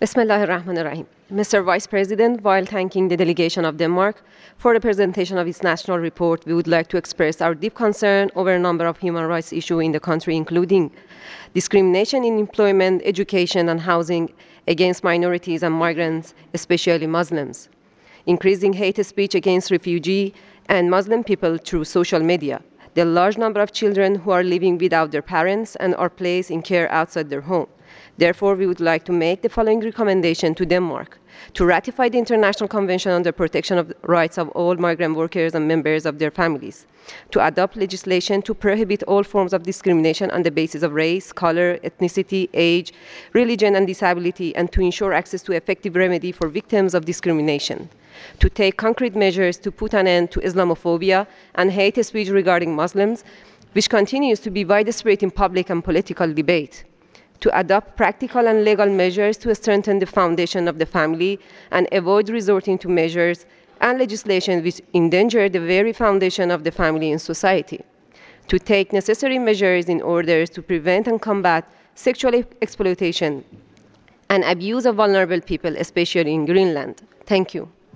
Bismillahir Rahmanir Rahim. Mr. Vice President, while thanking the delegation of Denmark for the presentation of its national report, we would like to express our deep concern over a number of human rights issues in the country, including discrimination in employment, education, and housing against minorities and migrants, especially Muslims, increasing hate speech against refugees and Muslim people through social media, the large number of children who are living without their parents and are placed in care outside their home. Therefore, we would like to make the following recommendation to Denmark: to ratify the International Convention on the Protection of the Rights of all Migrant Workers and members of their families, to adopt legislation to prohibit all forms of discrimination on the basis of race, color, ethnicity, age, religion, and disability, and to ensure access to effective remedy for victims of discrimination, to take concrete measures to put an end to Islamophobia and hate speech regarding Muslims, which continues to be widespread in public and political debate, to adopt practical and legal measures to strengthen the foundation of the family and avoid resorting to measures and legislation which endanger the very foundation of the family in society, to take necessary measures in order to prevent and combat sexual exploitation and abuse of vulnerable people, especially in Greenland. Thank you.